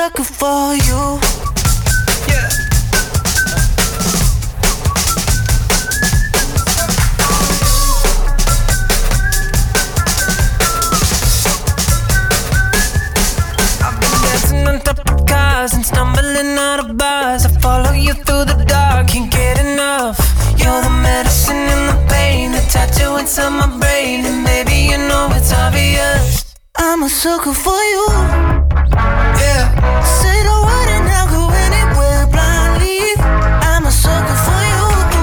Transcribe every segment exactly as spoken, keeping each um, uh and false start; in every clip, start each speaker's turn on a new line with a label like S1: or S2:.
S1: sucker for you. Yeah. I've been dancing on top of cars and stumbling out of bars. I follow you through the dark, can't get enough. You're the medicine and the pain, the tattoo inside my brain, and baby you know it's obvious. I'm a sucker for you. Yeah. Say the word and I'll go anywhere blindly. I'm a sucker for you.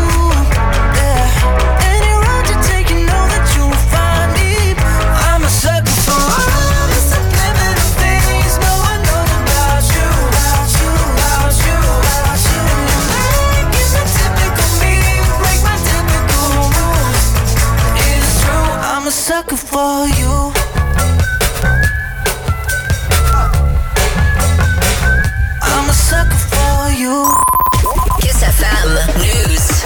S1: Yeah. Any road you take, you know that you'll find me. I'm a sucker for all the subliminal things no one knows about you, about you, about you, about you. And you make it the typical me, break my typical rules. It's true. I'm a sucker for you.
S2: Kiss F M Nieuws.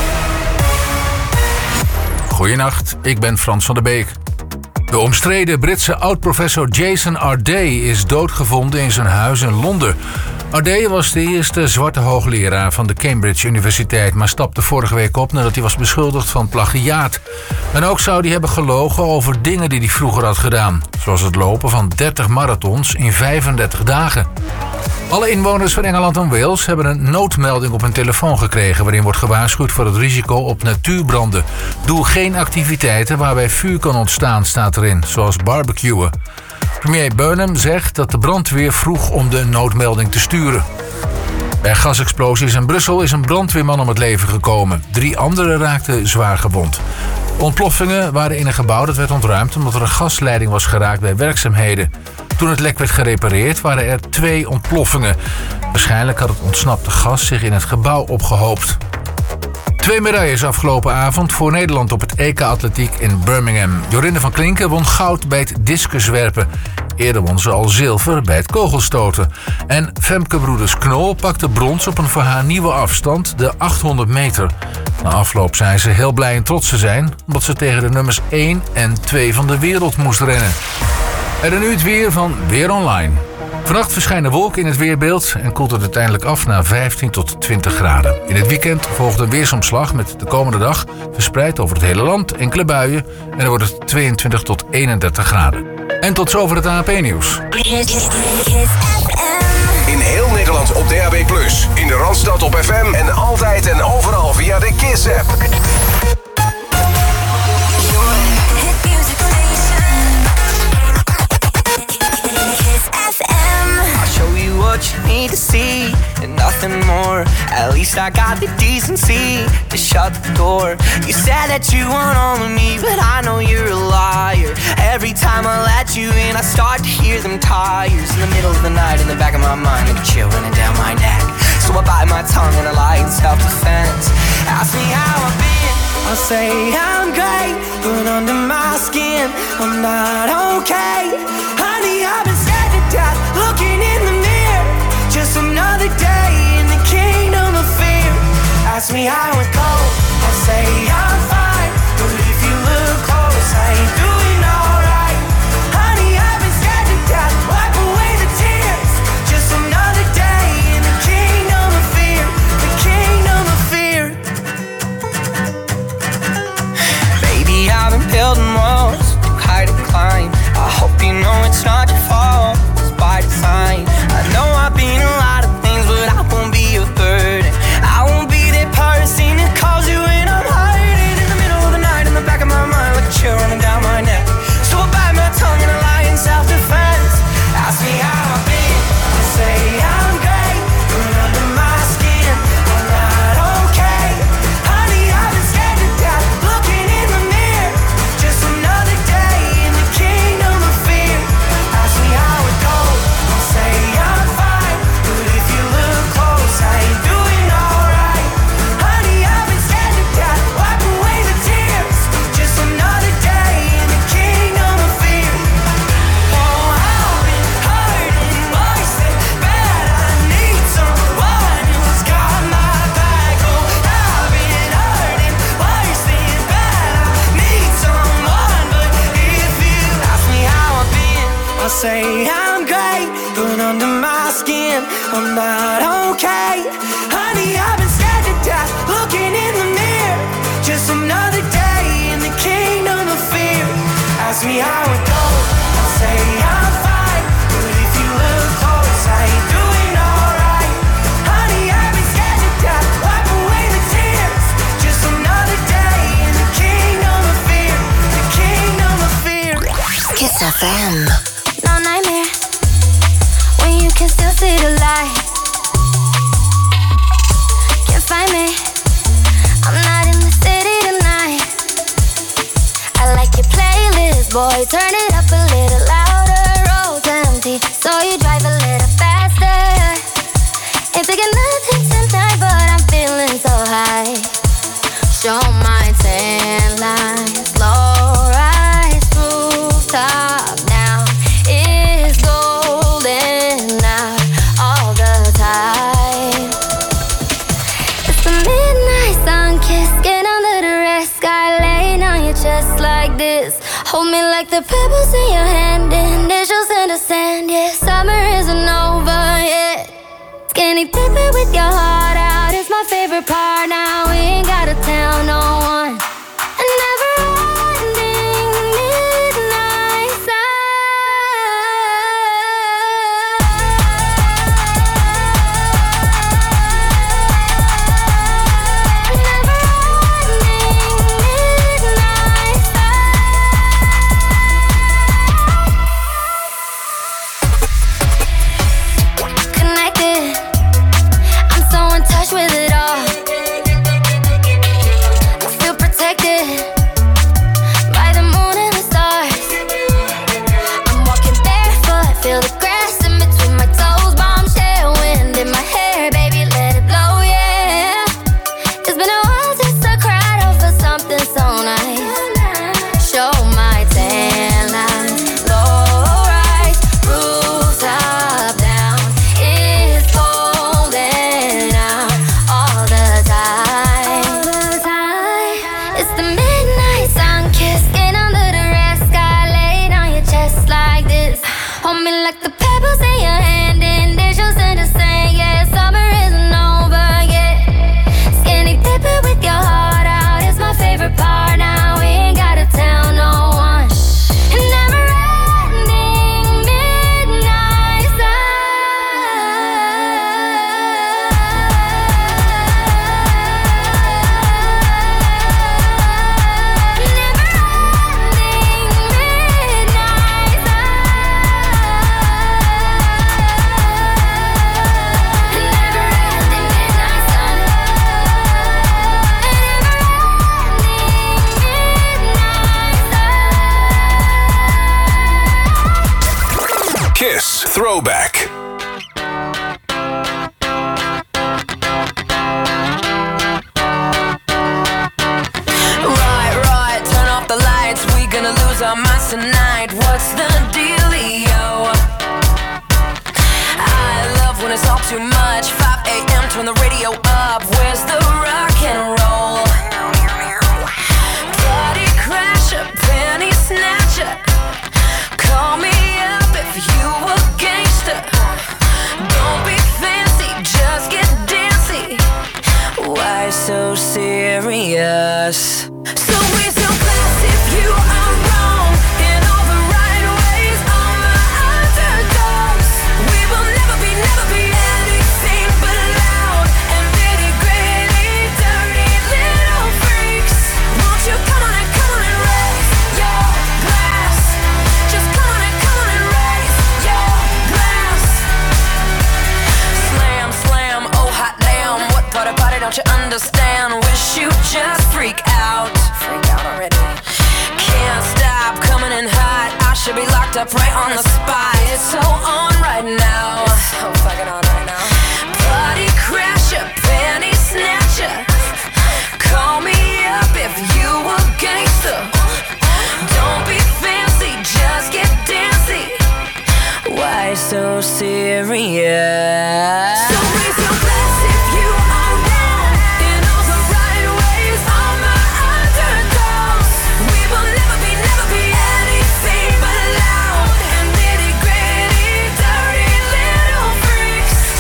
S3: Goedenacht, ik ben Frans van der Beek. De omstreden Britse oud-professor Jason Arday is doodgevonden in zijn huis in Londen. Arday was de eerste zwarte hoogleraar van de Cambridge Universiteit, maar stapte vorige week op nadat hij was beschuldigd van plagiaat. En ook zou hij hebben gelogen over dingen die hij vroeger had gedaan, zoals het lopen van dertig marathons in vijfendertig dagen. Alle inwoners van Engeland en Wales hebben een noodmelding op hun telefoon gekregen waarin wordt gewaarschuwd voor het risico op natuurbranden. Doe geen activiteiten waarbij vuur kan ontstaan, staat erin, zoals barbecuen. Premier Burnham zegt dat de brandweer vroeg om de noodmelding te sturen. Bij gasexplosies in Brussel is een brandweerman om het leven gekomen. Drie anderen raakten zwaar gewond. Ontploffingen waren in een gebouw dat werd ontruimd omdat er een gasleiding was geraakt bij werkzaamheden. Toen het lek werd gerepareerd waren er twee ontploffingen. Waarschijnlijk had het ontsnapte gas zich in het gebouw opgehoopt. Twee medailles afgelopen avond voor Nederland op het E K-atletiek in Birmingham. Jorinde van Klinken won goud bij het discuswerpen. Eerder won ze al zilver bij het kogelstoten. En Femke Broeders-Knol pakte brons op een voor haar nieuwe afstand, de achthonderd meter. Na afloop zei ze heel blij en trots te zijn, omdat ze tegen de nummers één en twee van de wereld moest rennen. En dan nu het weer van Weer Online. Vannacht verschijnen wolken in het weerbeeld en koelt het uiteindelijk af naar vijftien tot twintig graden. In het weekend volgt een weersomslag met de komende dag verspreid over het hele land enkele buien en dan wordt het tweeëntwintig tot eenendertig graden. En tot zover het A N P-nieuws.
S4: In heel Nederland op D A B plus, in de Randstad op F M en altijd en overal via de Kiss-app.
S1: What you need to see and nothing more. At least I got the decency to shut the door. You said that you want all of me, but I know you're a liar. Every time I let you in, I start to hear them tires in the middle of the night in the back of my mind, like a chill running down my neck. So I bite my tongue and I lie in self-defense. Ask me how I've been, I'll say I'm great, but under my skin I'm not okay. Honey, I've been scared to death, looking in the mirror. Just another day in the kingdom of fear. Ask me how it goes, I'll say I'm fine, but if you look close, I ain't doing alright. Honey, I've been scared to death, wipe away the tears. Just another day in the kingdom of fear, the kingdom of fear. Baby, I've been building walls too high to climb. I hope you know it's not your fault, it's by design. I know I've been a lot of things, but I won't be a burden. I won't be that person that calls you when I'm hiding in the middle of the night in the back of my mind, like a chill running down my neck. So I bite my tongue and I lie in self-defense. Ask me how I've been, I say I'm great, but under my skin I'm not okay. Honey, I've been scared to death, looking in the mirror. Just another day in the kingdom of fear. Ask me how it goes, I'll say I'm fine, but if you look close, I ain't doing alright. Honey, I've been scared to death, wipe away the tears. Just another day in the kingdom of fear. Oh, I've been hurting, worse than bad. I need someone who's got my back. Oh, I've been hurting, worse than bad. I need someone, but if you ask me how I've been, I'll say I'm great, but under my skin pretend I'm not okay. Honey, I've been scared to death, looking in the mirror. Just another day in the kingdom of fear. Ask me how it goes, I'll say I'm fine. But if you look close, I ain't doing alright. Honey, I've been scared to death, wipe away the tears. Just another day in the kingdom of fear. The kingdom of fear.
S2: Kiss F M.
S5: No nightmare when you can still see the light. Can't find me, I'm not in the city tonight. I like your playlist, boy, turn it up a little louder. Road's empty, so you drive a little faster. Ain't taking nothing tonight, but I'm feeling so high. Show my tan lines, low rise, rooftop down. It's golden out all the time. It's the midnight sun kiss, get under the red sky, laying on your chest like this. Hold me like the pebbles in your hand, initials in the sand. Yeah, summer isn't over yet. Skinny dipping with your heart out is my favorite part. Now we ain't gotta tell no one. A never-ending midnight sun. A never-ending midnight sun. Connected, I'm so in touch with it all. I feel protected by the moon and the stars. I'm walking barefoot, feel the grass in between my toes. Bombshell wind in my hair, baby, let it blow, yeah. It's been a while since I cried over something so nice. Show my tan line, low rise, rooftop down. It's golden out all the time. It's the midnight sun kiss, get under the red sky, laid on your chest like this. Hold me like the pebbles in your hand, initials in the sand. Yeah, summer isn't over yet. Skinny dipping with your heart out is my favorite part. Now we ain't gotta tell no one. A never-ending midnight
S4: Kiss Throwback.
S1: Right, right, turn off the lights. We gonna lose our minds tonight. What's the dealio? I love when it's all too much. five a.m. turn the radio up. Where's the rock and roll? Party crasher, penny snatcher. Call me up if you a gangster. Don't be fancy, just get dancy. Why so serious? So raise your glass if you are wrong in all the right ways. All my underdogs, we will never be, never be anything but loud and nitty-gritty, dirty little freaks. Won't you come on and come on and raise your glass? Just come on and come on and raise your glass. Slam, slam, oh hot damn. What part about it don't you understand? Wish you just freak out. Freak out already. Can't stop coming in hot. I should be locked up right on the spot. It's so on right now. It's so fucking on right now. Party crasher, penny snatcher. Call me up if you a gangster. Don't be fancy, just get dancy. Why so serious? So raise your glass if you are wrong in all the right ways. All my underdogs, we will never be, never be anything but loud and nitty-gritty, dirty little freaks.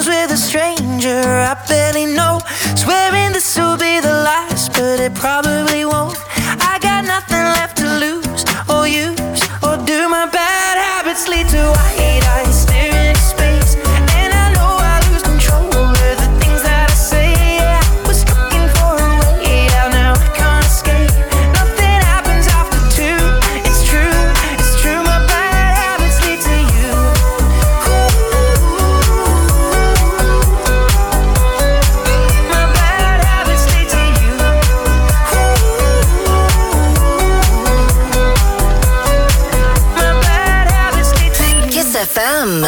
S1: arms with a stranger I barely know. Swearing this will be the last, but it probably won't. I got nothing left to lose or use, or do my bad habits lead to white eyes staring into space? And I know I lose control of the things that I say. Yeah, I was looking for a way out, now I can't escape. Nothing happens after two. It's true, it's true. My bad habits lead to you. My bad habits lead to you. My bad habits lead to you.
S2: Kiss F M.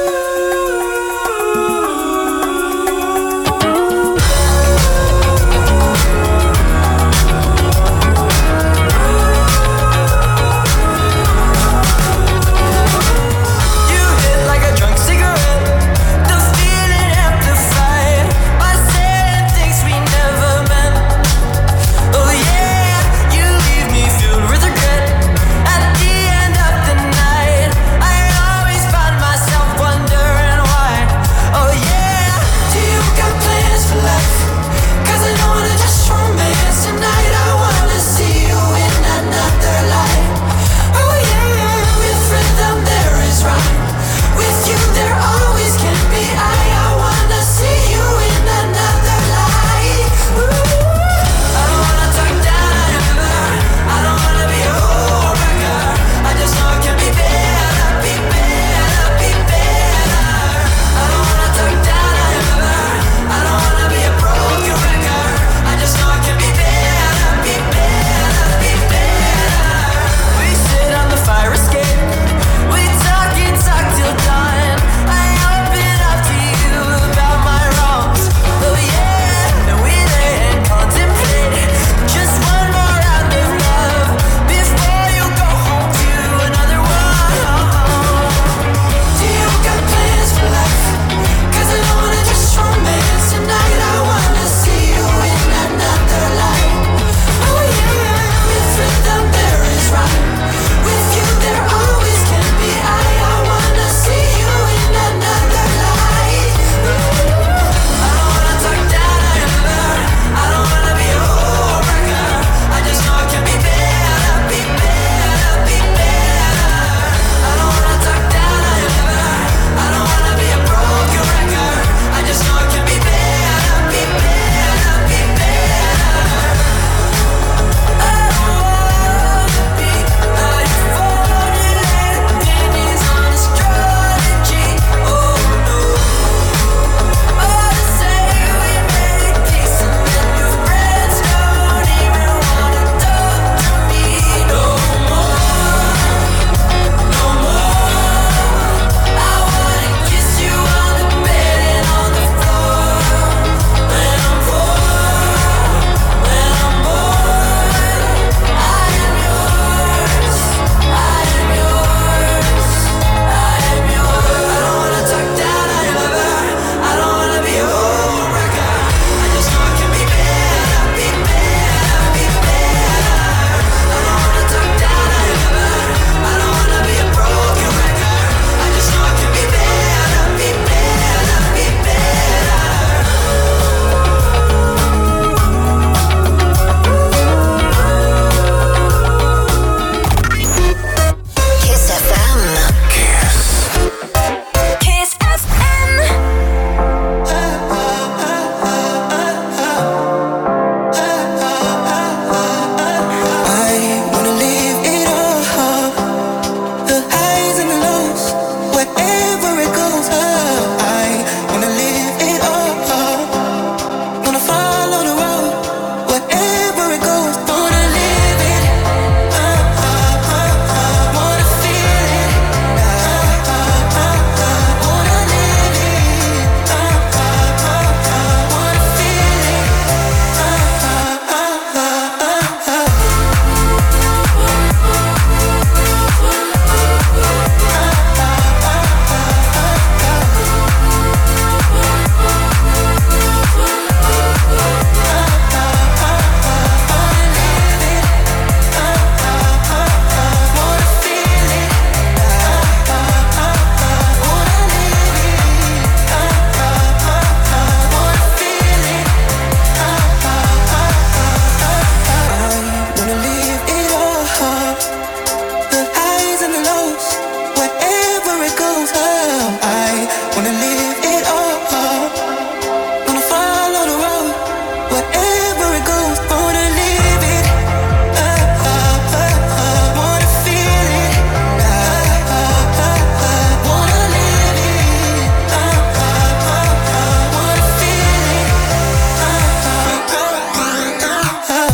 S1: You hit like a drunk cigarette, the feeling amplified by saying things we never meant. Oh yeah, you leave me filled with regret. At the end of the night, I always find myself
S6: it all. Wanna follow the road, wherever it goes. Wanna live it up, up, up, up. Wanna feel it up, up, up, up. Wanna live it up, up, up, up. Wanna feel it up, up, up, up, up.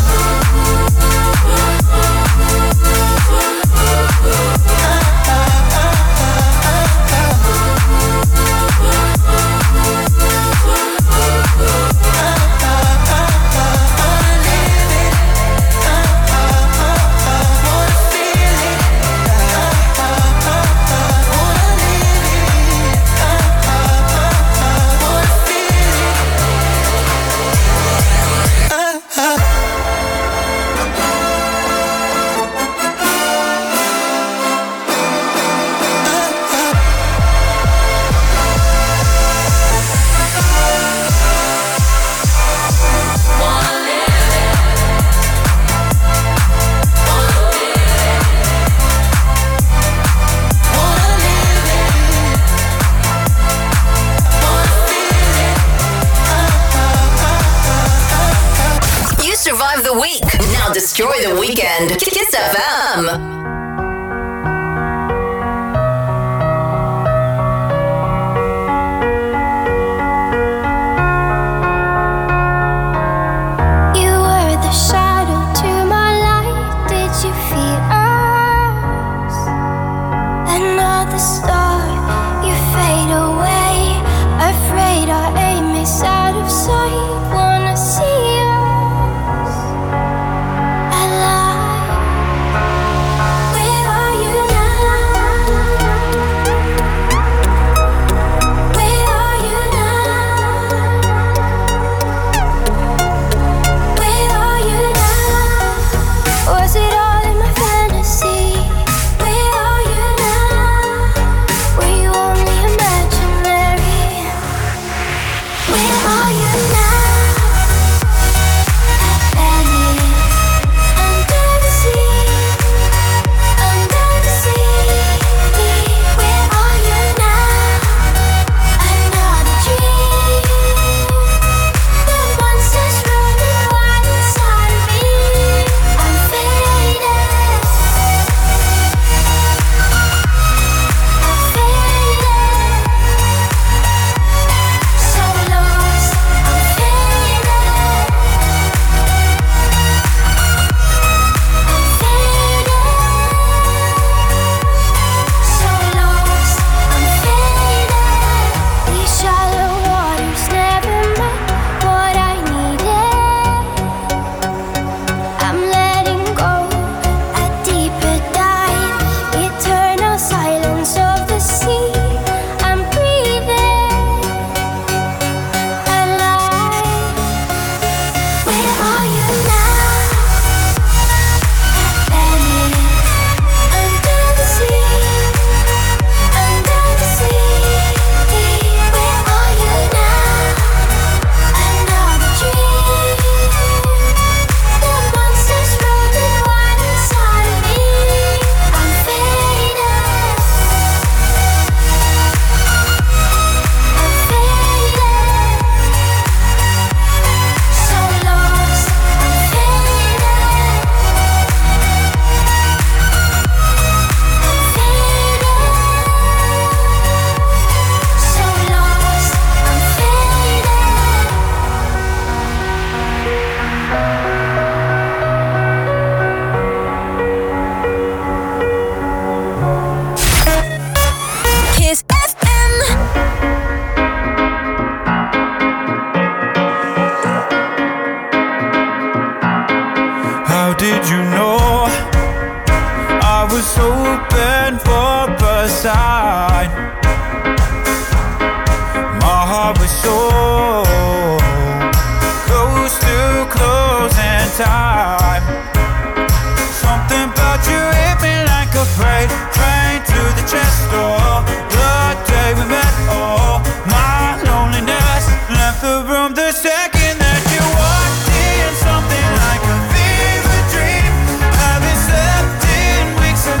S2: Survive the week. Now destroy the weekend. Kiss F M.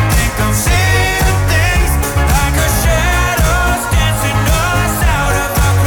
S6: Things like a shadows dancing us out of our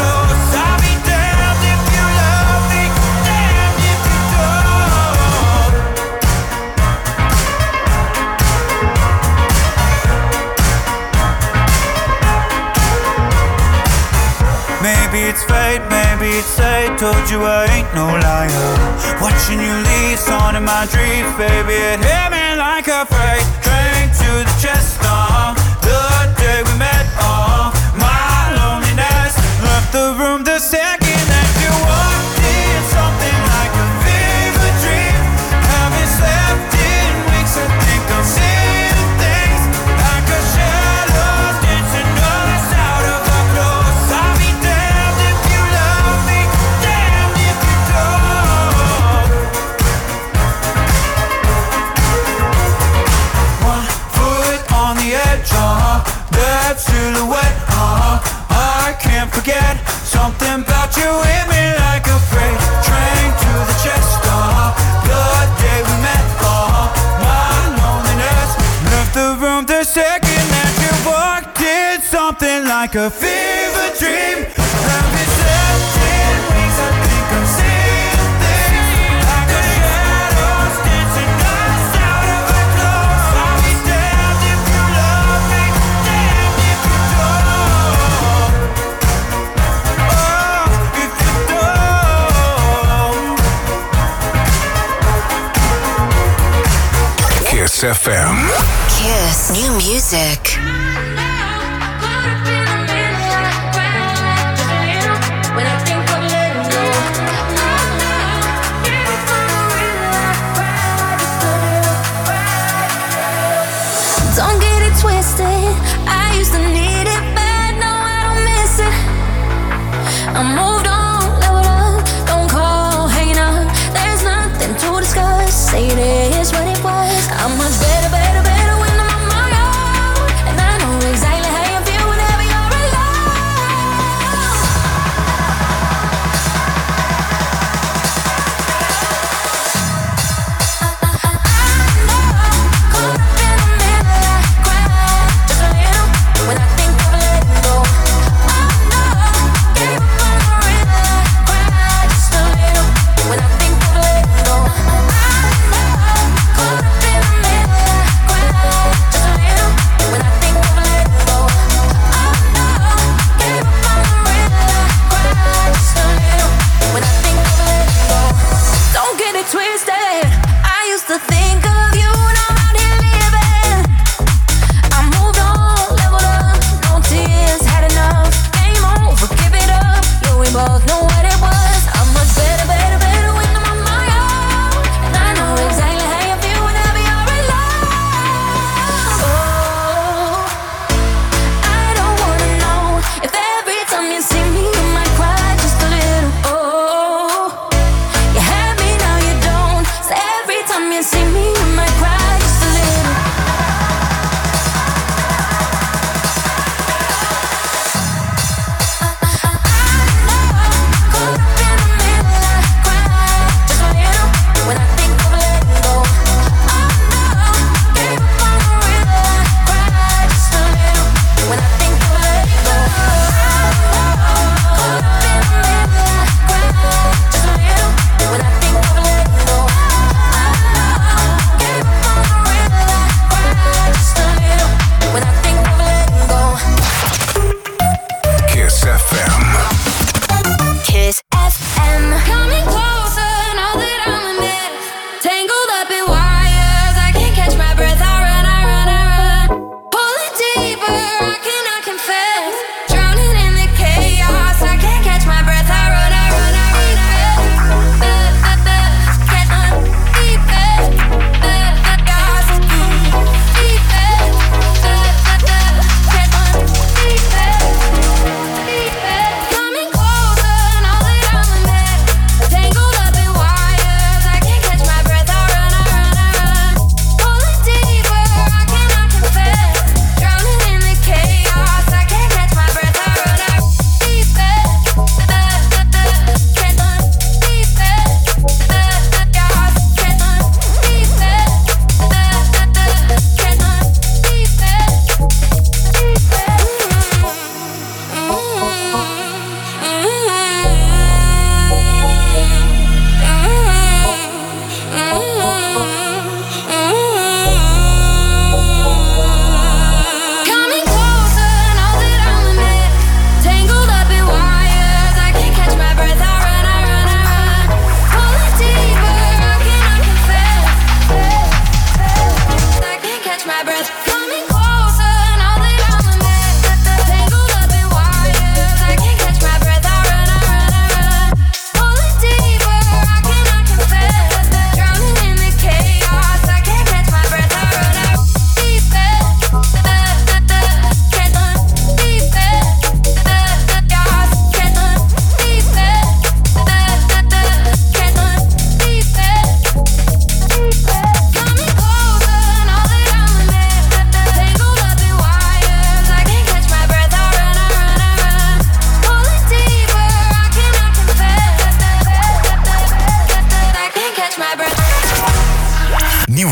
S7: it's fate, maybe it's fate. Told you I ain't no liar. Watching you leave on in my dreams, baby, it hit me like a freight train to the chest. Uh, the day we met, uh, my loneliness left the room the second that you walked in. Something like a fever dream. Haven't slept in weeks. I think I'm seeing things like a shadow dancing us out of our clothes. I'll be damned if you love me, damned if you don't. One foot on the edge, uh, that silhouette, uh, I can't forget. Something about you hit me like a freight train to the chest, uh, the day we met, uh, my loneliness left the room the second that you walked in. Something like a fever dream. Haven't slept in weeks. I think I'm seeing things like a shadows dancing us out of our clothes. I'll be damned if you love me, damned if you don't. Oh, if you don't.
S4: Kiss F M.
S2: Kiss. New music.
S5: Don't get it twisted. I used to need it bad, no, I don't miss it. I moved on, leveled up, don't call, hanging up. There's nothing to discuss. Say it is what it was. I'm much better, better, better when I'm on my own. And I know exactly how you feel whenever you're alone. Caught up in the middle, I cry just a little when I think of letting go. Oh no, gave up on the real.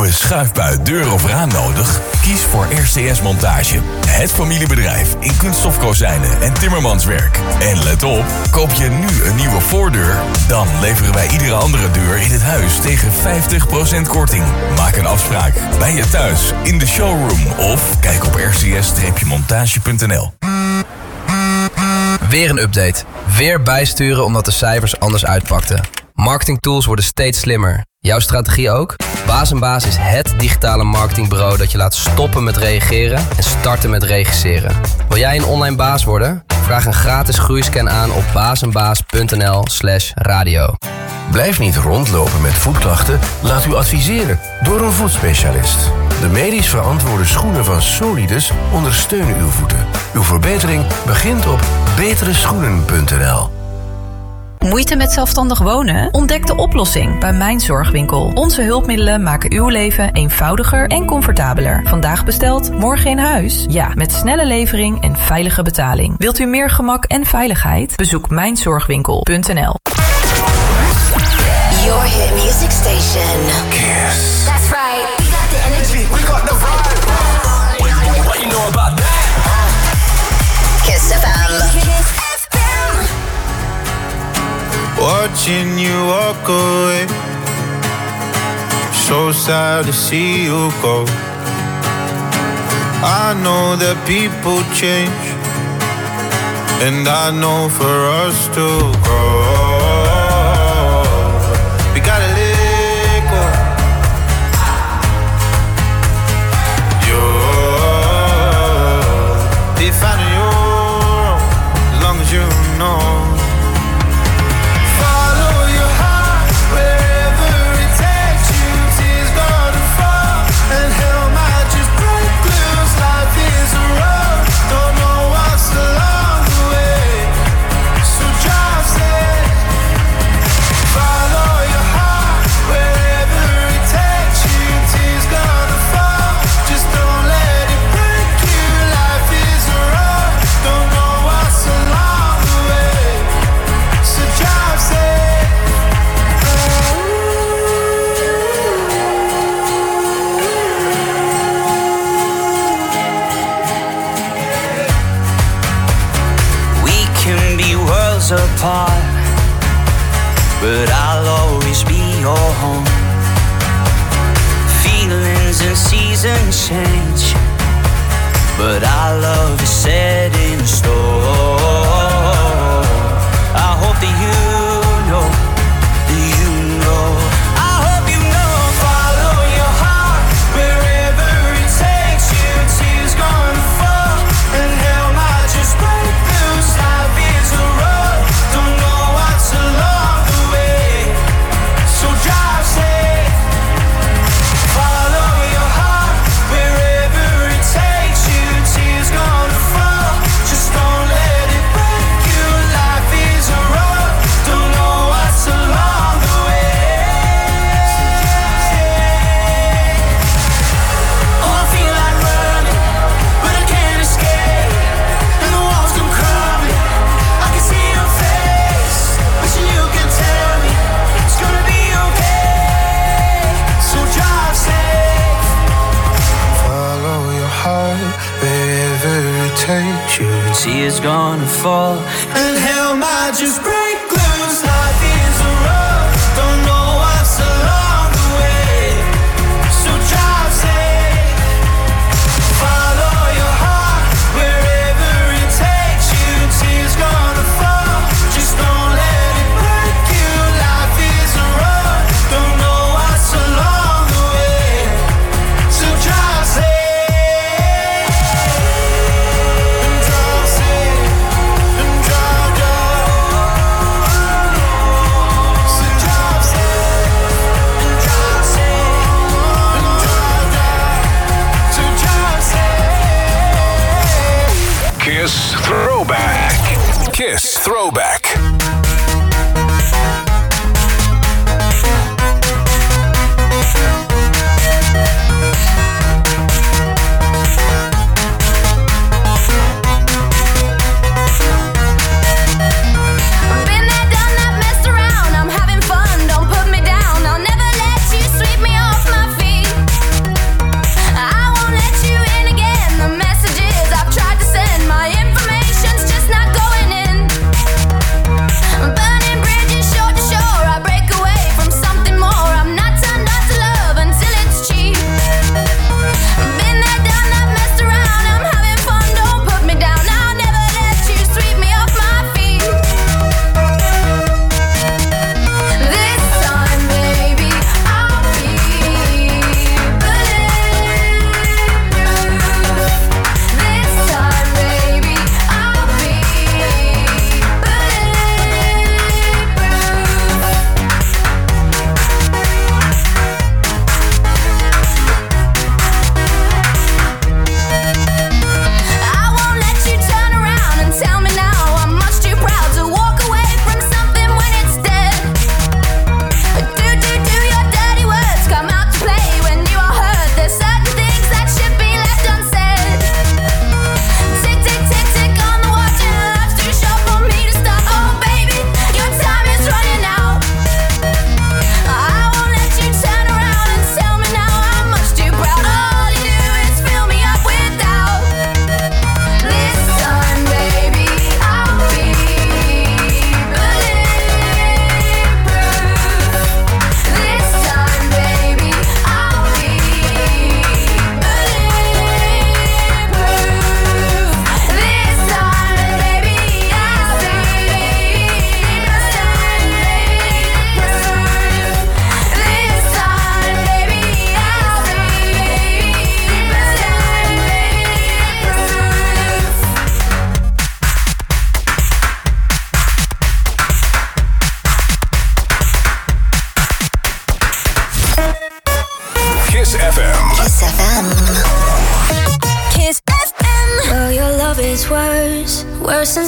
S8: nieuwe schuifbui, deur of raam nodig? Kies voor R C S Montage. Het familiebedrijf in kunststofkozijnen en timmermanswerk. En let op, koop je nu een nieuwe voordeur, dan leveren wij iedere andere deur in het huis tegen vijftig procent korting. Maak een afspraak bij je thuis, in de showroom of kijk op r c s montage punt n l.
S9: Weer een update. Weer bijsturen omdat de cijfers anders uitpakten. Marketingtools worden steeds slimmer. Jouw strategie ook? Baas en Baas is het digitale marketingbureau dat je laat stoppen met reageren en starten met regisseren. Wil jij een online baas worden? Vraag een gratis groeiscan aan op baas en baas punt n l slash radio.
S10: Blijf niet rondlopen met voetklachten. Laat u adviseren door een voetspecialist. De medisch verantwoorde schoenen van Solidus ondersteunen uw voeten. Uw verbetering begint op betere schoenen punt n l.
S11: Moeite met zelfstandig wonen? Ontdek de oplossing bij Mijn Zorgwinkel. Onze hulpmiddelen maken uw leven eenvoudiger en comfortabeler. Vandaag besteld, morgen in huis? Ja, met snelle levering en veilige betaling. Wilt u meer gemak en veiligheid? Bezoek mijn zorgwinkel punt n l.
S2: Your hit music station.
S4: Kiss.
S2: That's right. We got the energy.
S4: We got the vibe. What you know about that?
S2: Kiss F M.
S7: Watching you walk away, so sad to see you go. I know that people change, and I know for us to grow, we gotta let go. You're be finding your own, as long as you know.
S1: Apart, but I'll always be your home. Feelings and seasons change, but our love is set in stone. I hope that you know, that you know. I hope you know. Follow your heart wherever it takes you. Tears gonna fall and hell might just break loose. Life is a road, don't know what's along the way, so drive safe. Follow your heart wherever it takes you. Tears gonna fall, just don't let it break you. Life is a road, don't know what's along the way. Oh, I feel like running, but I can't escape, and the walls come crumbling. I can see your face, wishing you could tell me it's gonna be okay. So drive safe.
S7: Follow your heart wherever it takes you.
S1: Tears gonna fall
S7: And hell might just break loose. Life is a road, don't know what's along the way, so drive safe. Follow your heart wherever it takes you. Tears gonna fall, just don't let it break you. Life is a road, don't know what's along the way, so drive safe. And drive safe, and drive, drive.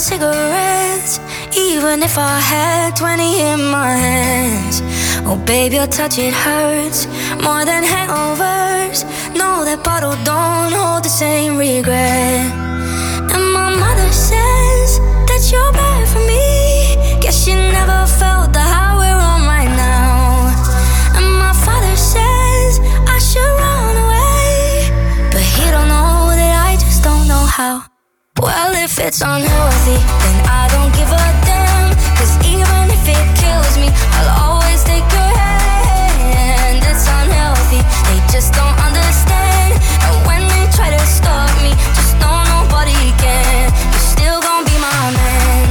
S5: cigarettes, even if I had twenty in my hands. Oh baby, your touch, it hurts more than hangovers. No, that bottle don't hold the same regret. And my mother says that you're bad for me. Guess she never felt the high we're on right now. And my father says I should run away, but he don't know that I just don't know how. Well, if it's unhealthy, then I don't give a damn. Cause even if it kills me, I'll always take your hand. It's unhealthy, they just don't understand. And when they try to stop me, just know nobody can. You're still gonna be my man.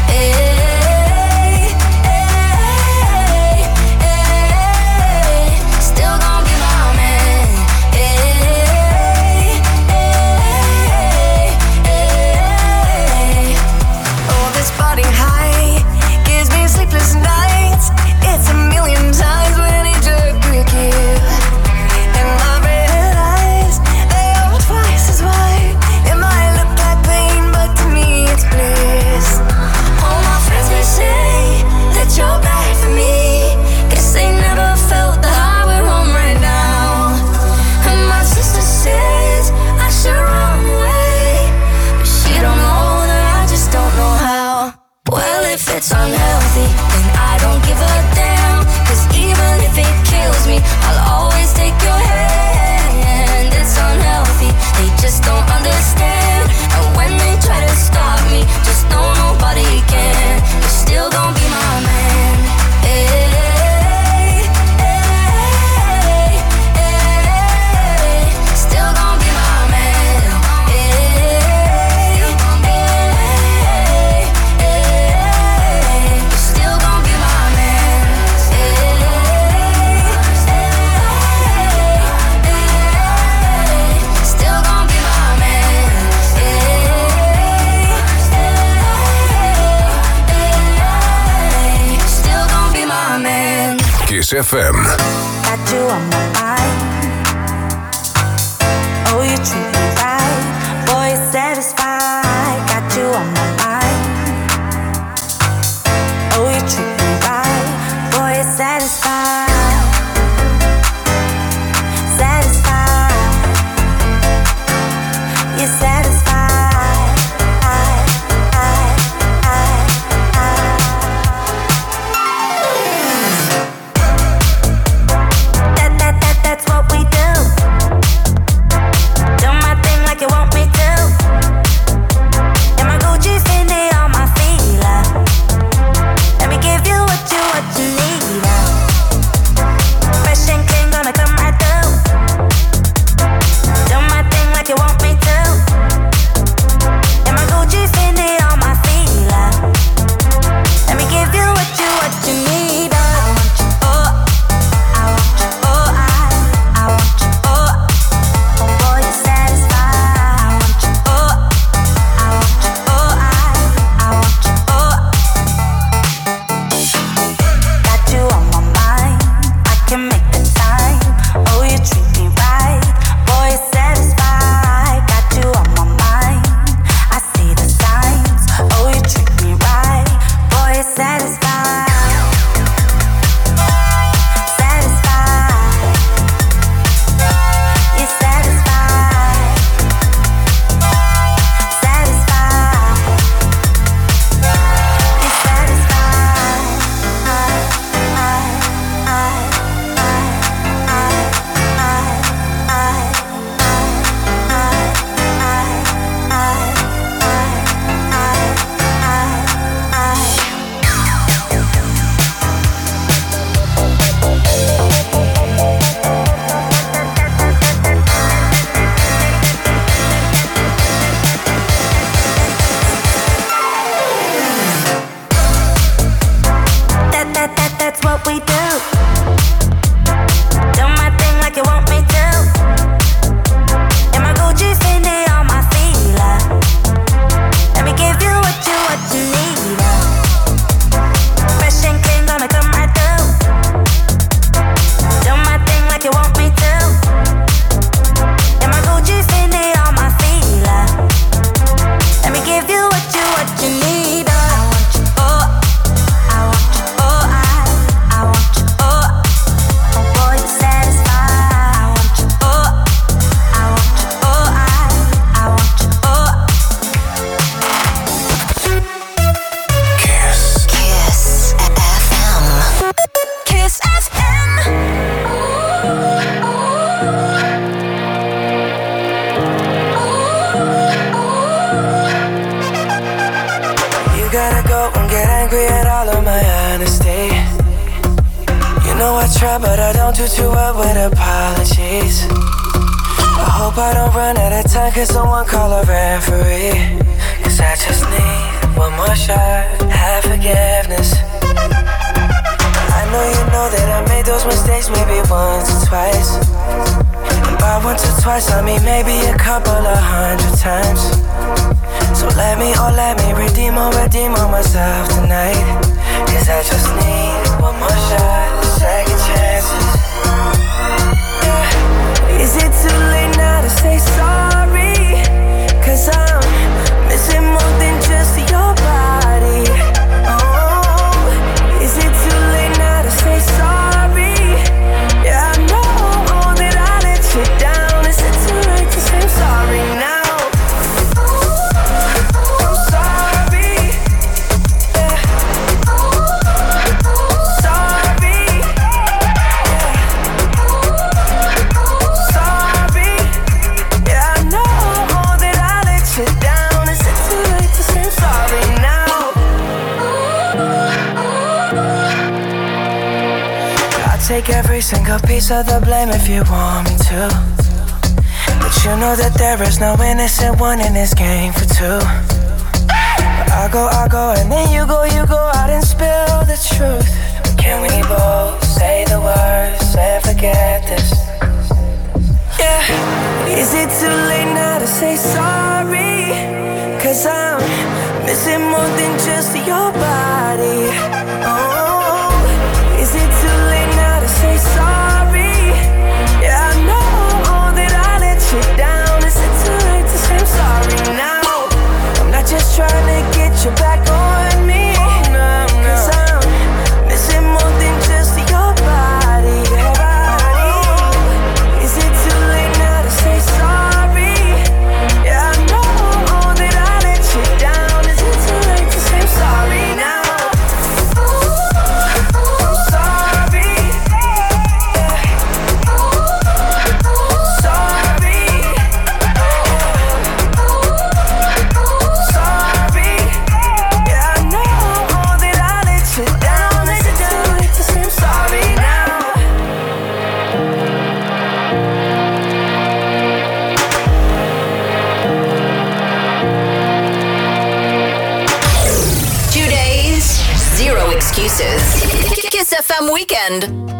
S5: Hey, hey, hey, still gonna be my man. Hey, hey, hey. Oh, this body high gives me sleepless nights. It's a million times when he jerk with you. And my red eyes, they are twice as wide. It might look like pain, but to me it's bliss. All my friends, they say that you're bad for me. Guess they never felt the high we're on right now. And my sister says I should run away, but she don't know that I just don't know how. Well, if it's unhealthy, then I don't give a damn. Cause even if it kills me, I'll always take your hand. It's unhealthy, they just don't understand. And when they try to stop me, just know nobody can. You're still gonna be my man. Hey, hey, hey, still gonna be my man. Hey, hey, hey, you're still gonna be my man. Hey, hey, still gonna be my man. Hey, still gonna be my man.
S4: Kiss F M.
S5: Got you on my mind. Oh, you treat me right. Boy, you're satisfied. Got you on my mind. Oh, you treat me right. Boy, you're satisfied. Satisfied. You're satisfied. I, I, I, I. That, that, that, that's what we do. Do my thing like you want me to. And my Gucci Fendi on my feet, love. Let me give you what you, what you need, love. Fresh and clean, gonna come right through. Do my thing like you want me to. And my Gucci Fendi on my feet, love. Let me give you what you, what you need, love. I want you, oh, I want you, oh, I, I want you, oh. Oh boy, you're satisfied. I want you, oh, I want you, oh, I, I want you, oh. Got you on my mind. I can make the time. Oh, you treat me right. Boy, you're satisfied. Got you on my mind. I see the signs. Oh, you treat me right. Boy, you're satisfied. Satisfied. You're satisfied. Satisfied. You're satisfied. I, I, I, I, I, I, I, I, I, I, I.
S6: I try, but I don't do too well with apologies. I hope I don't run out of time, cause someone call a referee. Cause I just need one more shot, have forgiveness. I know you know that I made those mistakes maybe once or twice. And by once or twice I mean maybe a couple of hundred times. So let me, oh let me redeem or redeem on myself tonight. Cause I just need one more shot, second chances. Yeah. Is it too late now to say sorry? Cause I'm missing more than just your body. Oh, is it too late now to say sorry? Yeah, I know that I let you down. Is it too late to say I'm sorry now? Take every single piece of the blame if you want me to. But you know that there is no innocent one in this game for two. But I go, I go, and then you go, you go out and spill the truth. But can we both say the words and forget this? Yeah. Is it too late now to say sorry? Cause I'm missing more than just your body. Oh, is it too late now to say sorry? Yeah, I know that I let you down. Is it too late to say I'm sorry now? I'm not just trying to get you back on me. Cause I'm missing more than just your body. Oh, is it too late now to say sorry? Yeah, I know that I let you down. Is it too late to say I'm sorry now?
S2: Excuses. Kiss F M Weekend.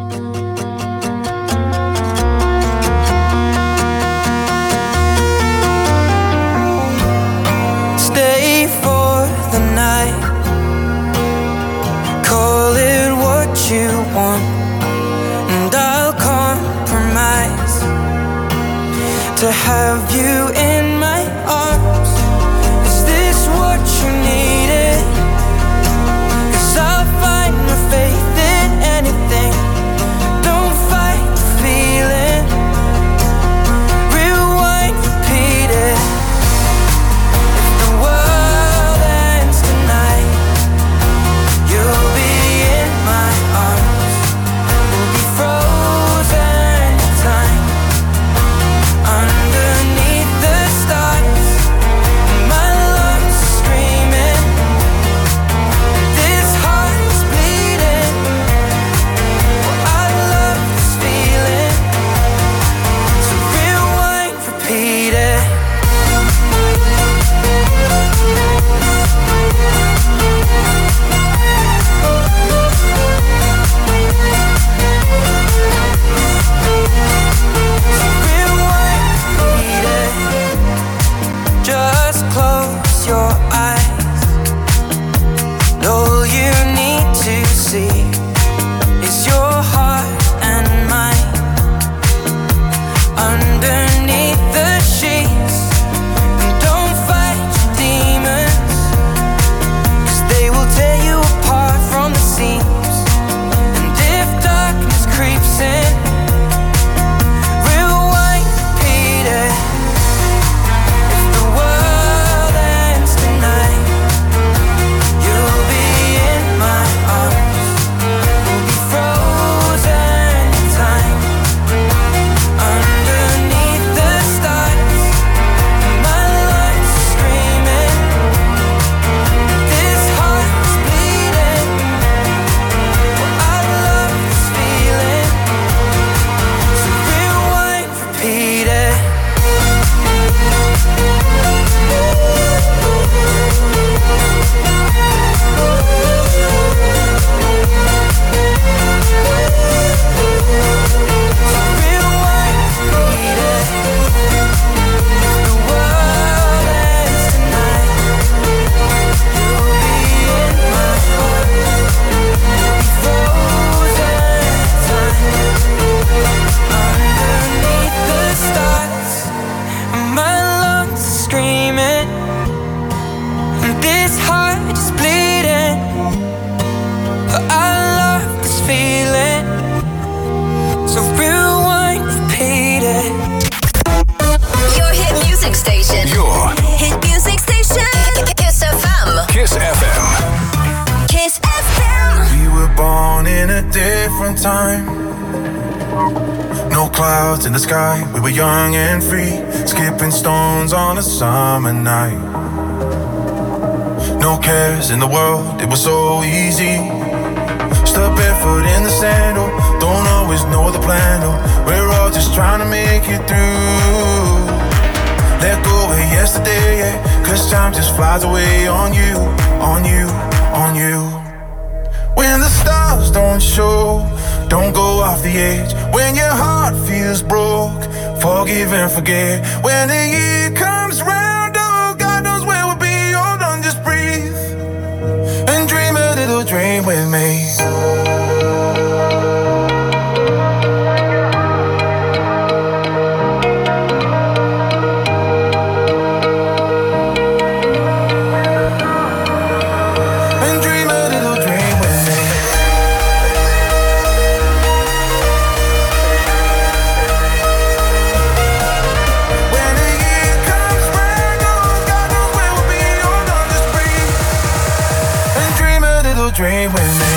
S6: Stay for the night. Call it what you want, and I'll compromise to have you in my arms. Is this what you needed? I'll find my faith in anything. Don't fight the feeling. Rewind, repeat it. If the world ends tonight, you'll be in my arms. We'll be frozen in time underneath the stars.
S12: different time. No clouds in the sky, we were young and free, skipping stones on a summer night. No cares in the world, it was so easy. Step barefoot in the sandal, don't always know the plan, oh. We're all just trying to make it through. Let go of yesterday, yeah, cause time just flies away on you, on you, on you. When the stars don't show, don't go off the edge. When your heart feels broke, forgive and forget. When the year comes round, oh, God knows where we'll be. Hold on, just breathe and dream a little dream with me. Dream with me.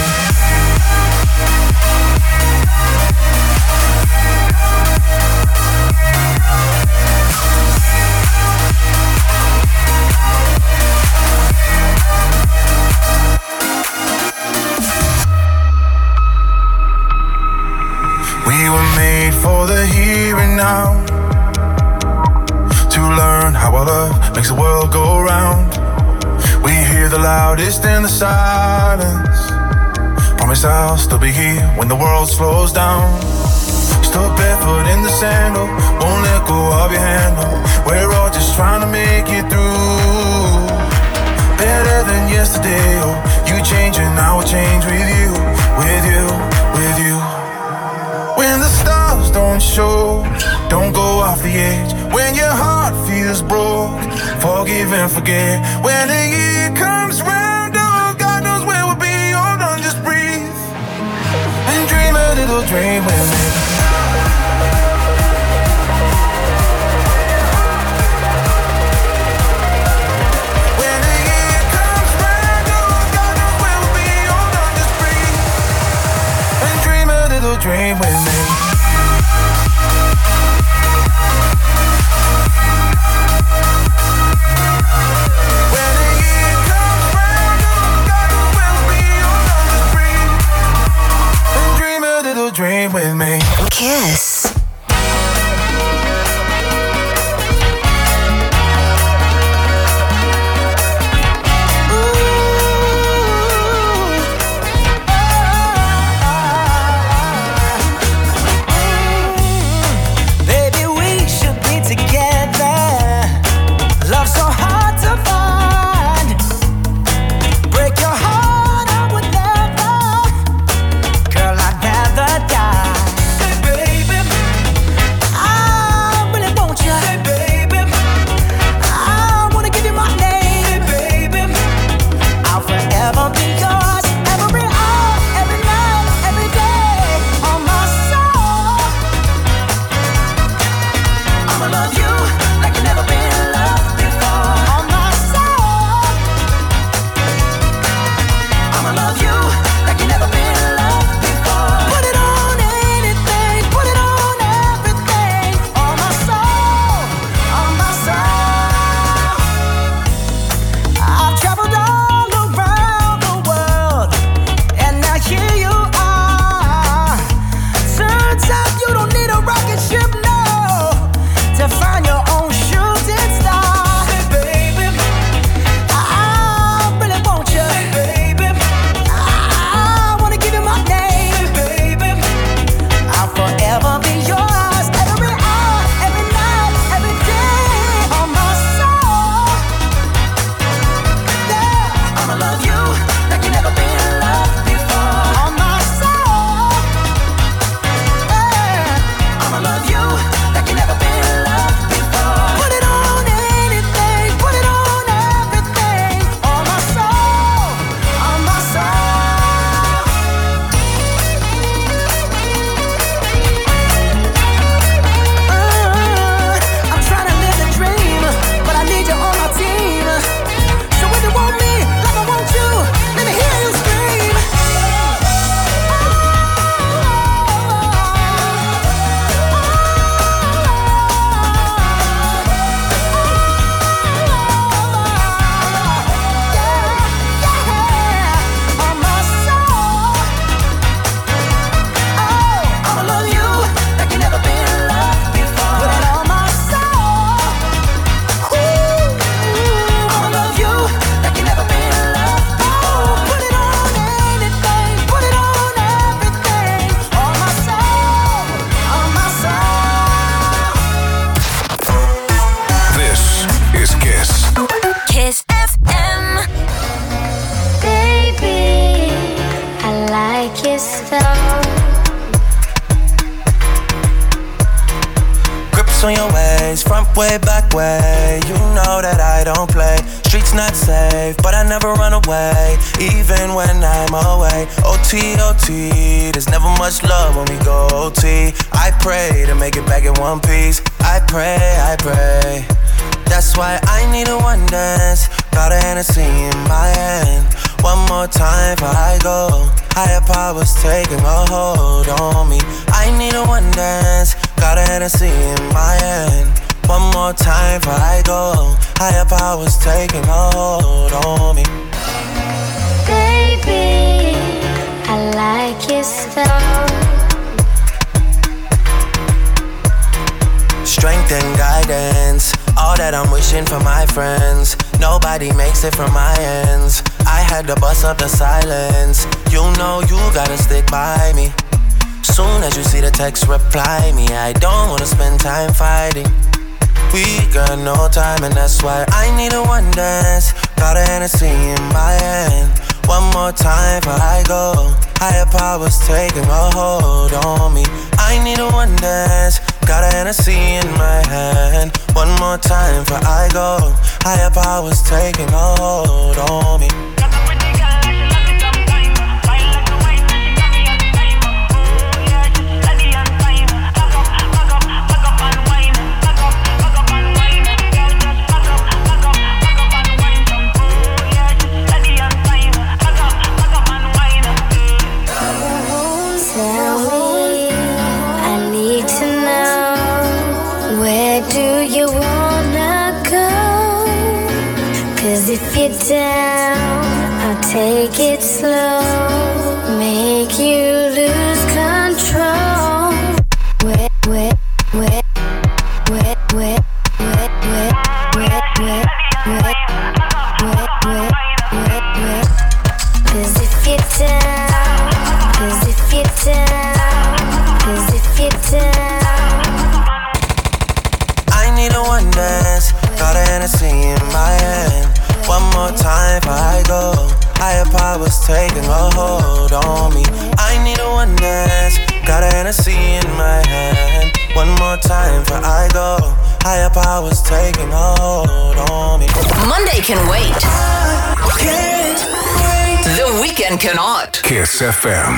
S12: We were made for the here and now, to learn how our love makes the world go round. We hear the loudest in the silence. Promise I'll still be here when the world slows down. Still barefoot in the sandal, won't let go of your handle. We're all just trying to make it through. Better than yesterday, oh. You change and I will change with you, with you, with you. When the stars don't show, don't go off the edge. When your heart feels broke, forgive and forget. When the year comes round, oh, God knows where we'll be. Hold on, just breathe and dream a little dream with me. When the year comes round, oh, God knows where we'll be. Hold on, just breathe and dream a little dream with me. Dream with me.
S2: Kiss.
S1: Baby, we should be together. Love so hard to find. Break your heart, I would never. Girl, I'd rather die. Hey, baby,
S5: like it slow.
S13: Grips on your ways, front way, back way. You know that I don't play. Streets not safe, but I never run away, even when I'm away. O T, O T, there's never much love when we go O T. I pray to make it back in one piece. I pray, I pray. That's why I need a one dance. Got a Hennessy in my hand. One more time before I go. Higher powers taking a hold on me. I need a one dance. Got a Hennessy in my hand. One more time before I go. Higher powers taking a hold on me.
S5: Baby, I like it slow.
S13: Strength and guidance, all that I'm wishing for my friends. Nobody makes it from my ends. I had to bust up the silence. You know you gotta stick by me. Soon as you see the text, reply me. I don't wanna spend time fighting. We got no time and that's why I need a one dance. Got a Hennessy in my hand. One more time before I go. Higher powers taking a hold on me. I need a one dance. Got a Hennessy in my hand. One more time before I go. Higher powers taking a hold on me.
S5: If you're down, I'll take it slow. Make you lose control. Wet, wet, wet, wet, wet, wet, wet, wet, wet, wet, wet, wet, wet, wet. Cause if you're down, cause if you're down, cause if you're down.
S13: I need a one dance. Got a Hennessy in my hand. One more time before I go. Higher powers taking a hold on me. I need a one dance. Got a Hennessy in my hand. One more time before I go. Higher powers taking a hold on me.
S2: Monday can wait. The weekend cannot.
S4: Kiss F M.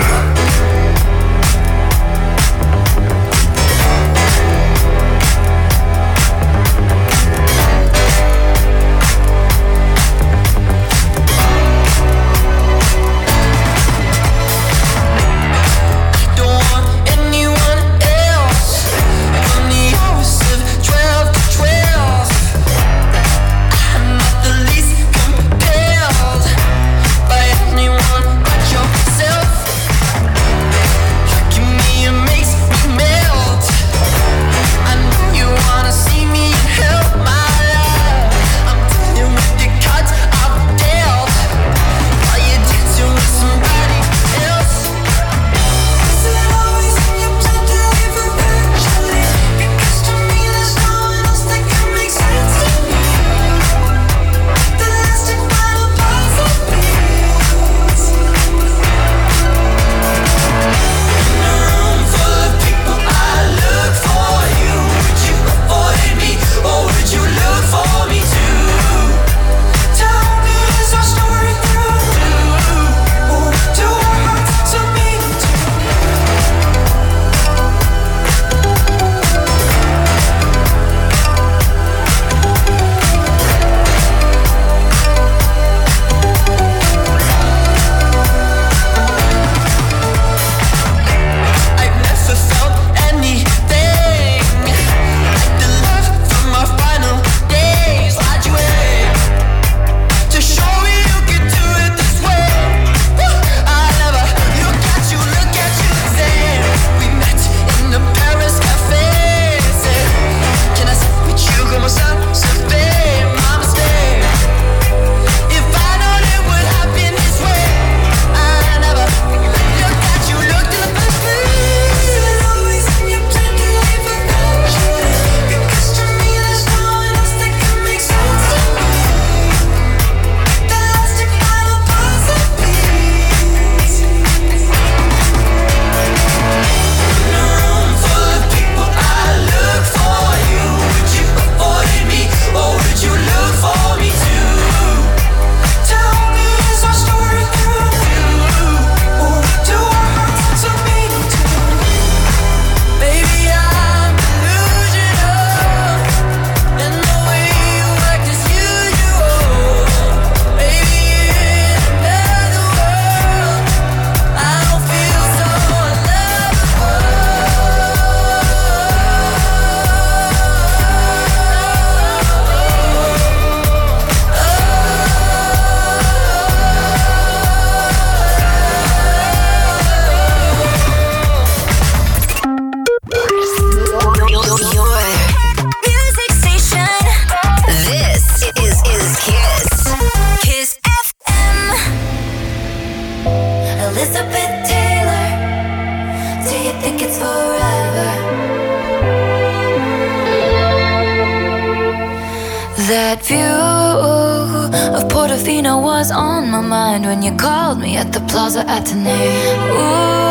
S6: By anyone but yourself.
S14: That view of Portofino was on my mind when you called me at the Plaza Athénée. Ooh.